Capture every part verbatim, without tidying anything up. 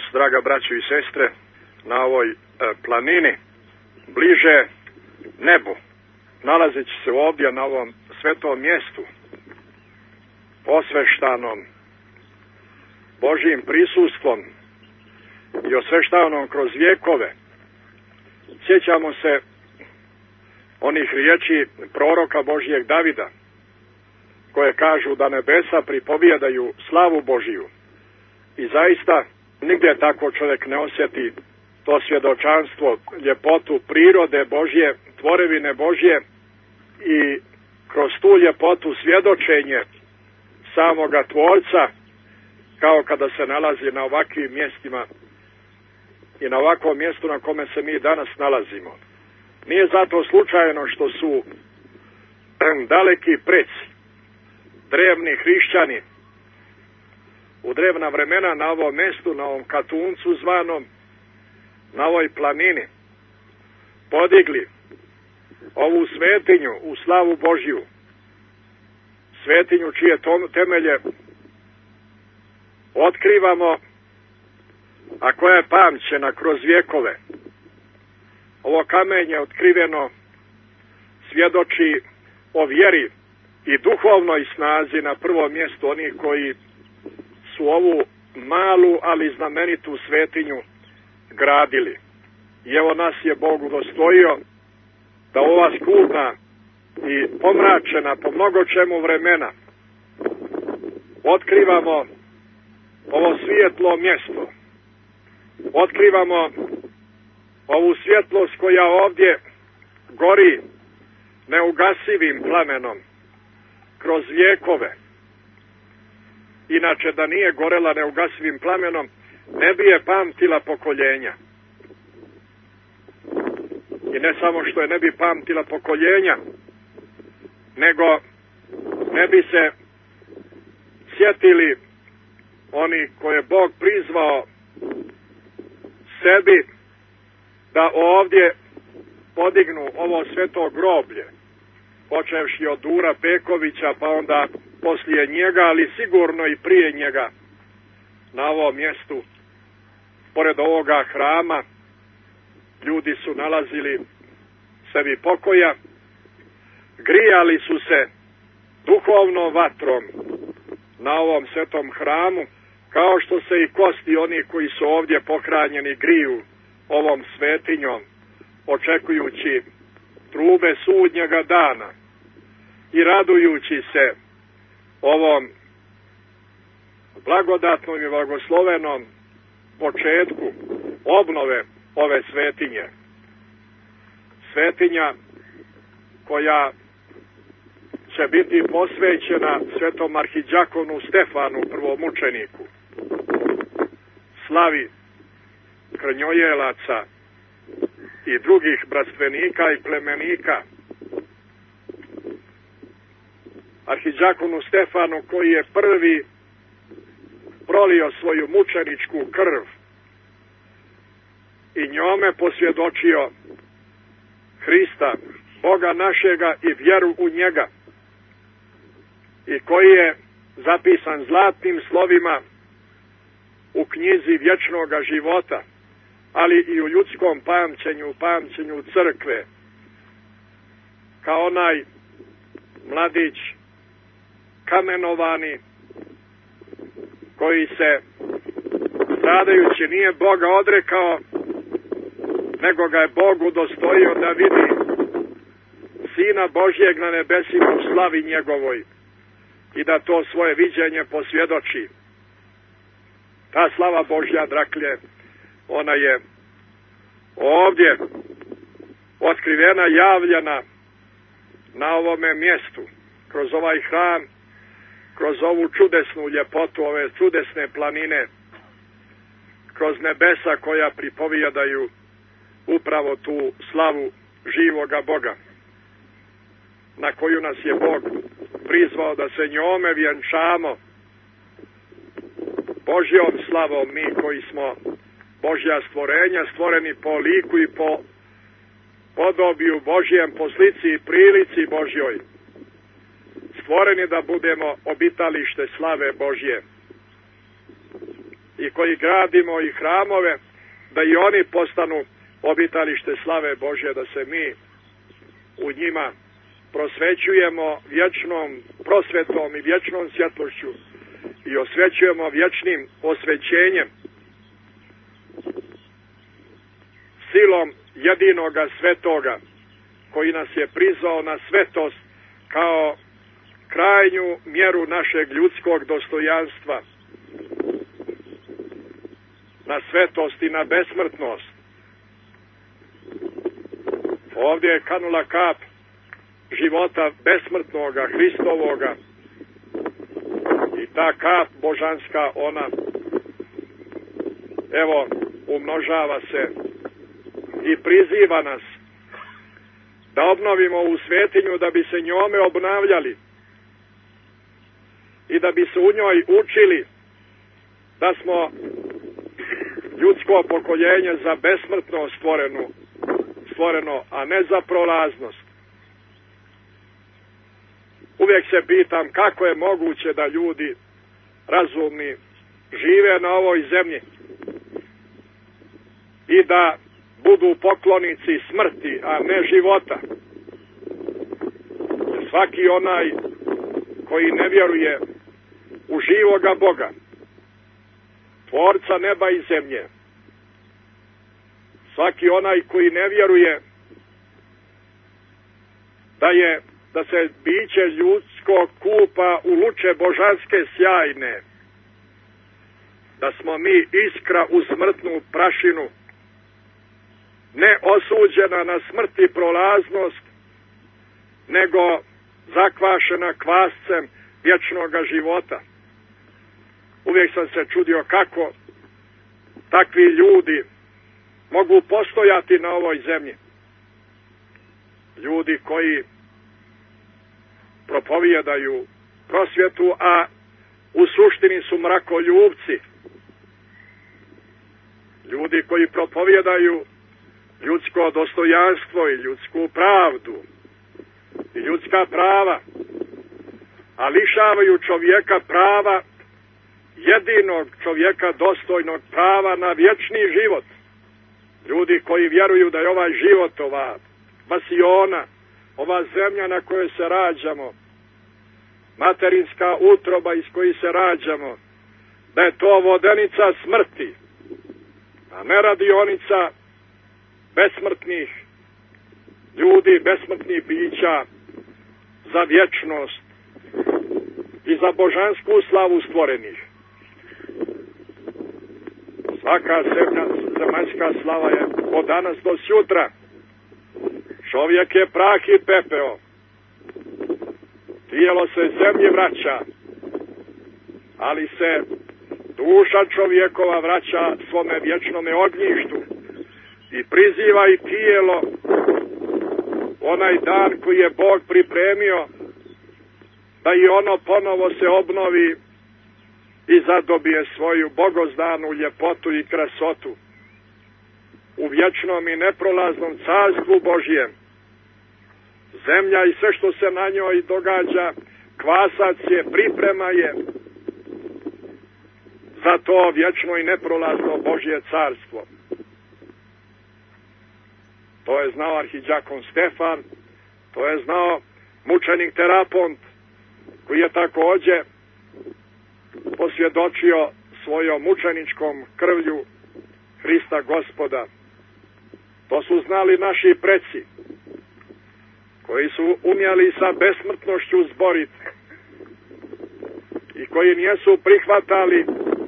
draga braćo i sestre, na ovoj e, planini, bliže nebu, nalazeći se ovdje na ovom svetom mjestu, osveštanom Božjim prisustvom i osveštanom kroz vjekove. Sjećamo se onih riječi proroka Božijeg Davida, koje kažu da nebesa pripovjedaju slavu Božiju. I zaista nigdje tako čovjek ne osjeti to svjedočanstvo, ljepotu prirode Božje, tvorevine Božje i kroz tu ljepotu svjedočenje samoga Tvorca, kao kada se nalazi na ovakvim mjestima i na ovakvom mjestu na kome se mi danas nalazimo. Nije zato slučajno što su daleki preci, drevni hrišćani, u drevna vremena na ovom mjestu, na ovom Katuncu zvanom, na ovoj planini, podigli ovu svetinju u slavu Božju, svetinju čije temelje otkrivamo, a koja je pamćena kroz vjekove. Ovo kamenje otkriveno svjedoči o vjeri i duhovnoj snazi na prvom mjestu onih koji su ovu malu, ali znamenitu svetinju gradili. I evo nas je Bog udostojio da ova skudna i pomračena po mnogo čemu vremena otkrivamo ovo svijetlo mjesto. Otkrivamo ovu svjetlost koja ovdje gori neugasivim plamenom kroz vjekove. Inače, da nije gorela neugasivim plamenom, ne bi je pamtila pokoljenja. I ne samo što je ne bi pamtila pokoljenja, nego ne bi se sjetili oni koje Bog prizvao sebi da ovdje podignu ovo sveto groblje, počevši od Dura Pekovića, pa onda poslije njega, ali sigurno i prije njega, na ovom mjestu, pored ovoga hrama, ljudi su nalazili sebi pokoja, grijali su se duhovnom vatrom na ovom svetom hramu, kao što se i kosti oni koji su ovdje pohranjeni griju ovom svetinjom, očekujući trube sudnjega dana i radujući se ovom blagodatnom i blagoslovenom početku obnove ove svetinje. Svetinja koja će biti posvećena svetom arhidjakonu Stefanu, prvomučeniku, slavi krnjojelaca i drugih bratstvenika i plemenika. Arhidjakonu Stefanu koji je prvi prolio svoju mučeničku krv i njome posvjedočio Hrista, Boga našega i vjeru u njega, i koji je zapisan zlatnim slovima u knjizi vječnoga života, ali i u ljudskom pamćenju, pamćenju crkve, kao onaj mladić kamenovani koji se, stradajući, nije Boga odrekao, nego ga je Bog udostojio da vidi Sina Božjeg na nebesima u slavi njegovoj i da to svoje viđenje posvjedoči. Ta slava Božja, draklje, ona je ovdje otkrivena, javljena na ovome mjestu, kroz ovaj hram, kroz ovu čudesnu ljepotu, ove čudesne planine, kroz nebesa koja pripovjedaju upravo tu slavu živoga Boga, na koju nas je Bog prizvao da se njome vjenčamo Božjom slavom, mi koji smo Božja stvorenja, stvoreni po liku i po podobiju Božjem, po slici i prilici Božjoj, stvoreni da budemo obitalište slave Božje. i koji gradimo i hramove, da i oni postanu obitalište slave Božje, da se mi u njima prosvećujemo vječnom prosvetom i vječnom svjetlošću i osvećujemo vječnim osvećenjem, silom jedinoga svetoga koji nas je prizvao na svetost kao krajnju mjeru našeg ljudskog dostojanstva, na svetost i na besmrtnost. Ovdje je kanula kap života besmrtnoga, Hristovoga, i ta kap božanska, ona evo umnožava se i priziva nas da obnovimo u svetinju, da bi se njome obnavljali i da bi se u njoj učili da smo ljudsko pokoljenje za besmrtno stvorenu, stvoreno, a ne za prolaznost. Uvijek se pitam kako je moguće da ljudi razumni žive na ovoj zemlji i da budu poklonici smrti, a ne života. Svaki onaj koji ne vjeruje u živoga Boga, tvorca neba i zemlje, svaki onaj koji ne vjeruje da je da se biće ljudsko kupa u luče božanske sjajne, da smo mi iskra u smrtnu prašinu, ne osuđena na smrt i prolaznost, nego zakvašena kvascem vječnoga života. Uvijek sam se čudio kako takvi ljudi mogu postojati na ovoj zemlji. Ljudi koji propovijedaju prosvjetu, a u suštini su mrakoljubci. Ljudi koji propovijedaju ljudsko dostojanstvo i ljudsku pravdu i ljudska prava, a lišavaju čovjeka prava, jedinog čovjeka dostojnog prava na vječni život. Ljudi koji vjeruju da je ovaj život, ova vasiona, ova zemlja na kojoj se rađamo, materinska utroba iz koje se rađamo, da je to vodenica smrti, a ne radionica besmrtnih ljudi, besmrtnih bića za vječnost i za božansku slavu stvorenih. Svaka zemlja, zemaljska slava je od danas do sutra. Čovjek je prah i pepeo. Tijelo se zemlji vraća, ali se duša čovjekova vraća svome vječnome ognjištu i priziva i tijelo onaj dan koji je Bog pripremio da i ono ponovo se obnovi i zadobije svoju bogozdanu ljepotu i krasotu u vječnom i neprolaznom carstvu Božjem. Zemlja i sve što se na njoj događa, kvasac je, priprema je za to vječno i neprolazno Božje carstvo. To je znao arhidjakon Stefan, to je znao mučenik Terapont, koji je također posvjedočio svojom mučeničkom krvlju Hrista Gospoda. To su znali naši preci, koji su umjeli sa besmrtnošću zboriti i koji nijesu prihvatali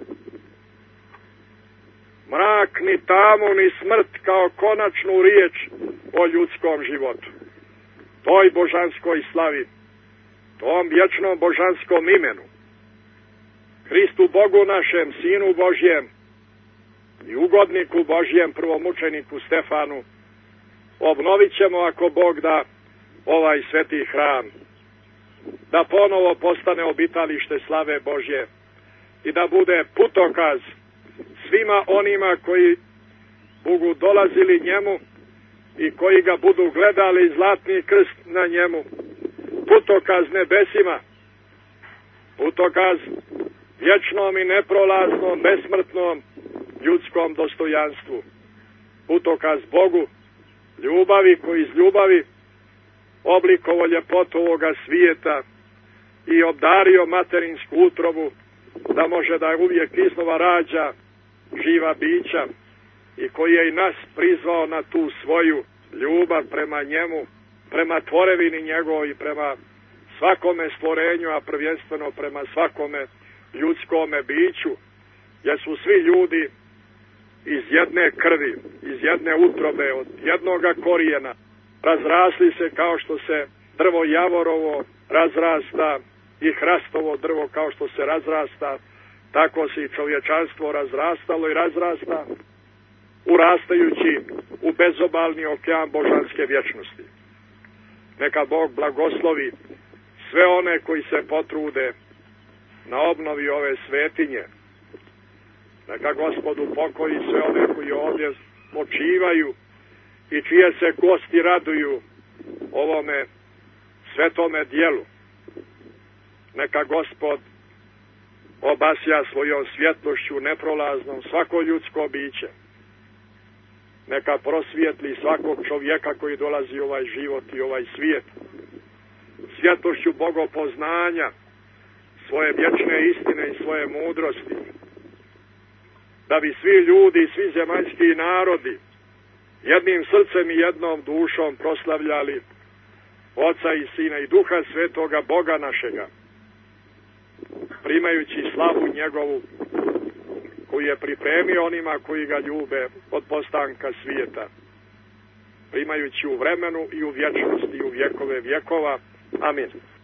mrak, ni tamu, ni smrt kao konačnu riječ o ljudskom životu. Toj božanskoj slavi, tom vječnom božanskom imenu, Hristu Bogu našem, Sinu Božjem i ugodniku Božjem, prvomučeniku Stefanu, obnovit ćemo, ako Bog da, ovaj sveti hram, da ponovo postane obitalište slave Božje i da bude putokaz svima onima koji budu dolazili njemu i koji ga budu gledali, zlatni krst na njemu, putokaz nebesima, putokaz vječnom i neprolaznom, besmrtnom ljudskom dostojanstvu. Putokaz Bogu, ljubavi koji iz ljubavi oblikovo ljepotu ovoga svijeta i obdario materinsku utrobu da može da uvijek iznova rađa živa bića i koji je i nas prizvao na tu svoju ljubav prema njemu, prema tvorevini njegovoj i prema svakome stvorenju, a prvenstveno prema svakome ljudskome biću, jer su svi ljudi iz jedne krvi, iz jedne utrobe, od jednoga korijena, razrasli se kao što se drvo javorovo razrasta i hrastovo drvo kao što se razrasta, tako se i čovječanstvo razrastalo i razrasta, urastajući u bezobalni okean božanske vječnosti. Neka Bog blagoslovi sve one koji se potrude na obnovi ove svetinje. Neka Gospod upokoji sve one koji ovdje počivaju i čije se kosti raduju ovome svetome dijelu. Neka Gospod obasja svojom svjetlošću neprolaznom svako ljudsko biće. Neka prosvijetli svakog čovjeka koji dolazi u ovaj život i ovaj svijet svjetlošću bogopoznanja, svoje vječne istine i svoje mudrosti, da bi svi ljudi, svi zemaljski narodi jednim srcem i jednom dušom proslavljali Oca i Sina i Duha Svetoga, Boga našega, primajući slavu njegovu koju je pripremio onima koji ga ljube od postanka svijeta, primajući u vremenu i u vječnosti i u vjekove vjekova. Amin.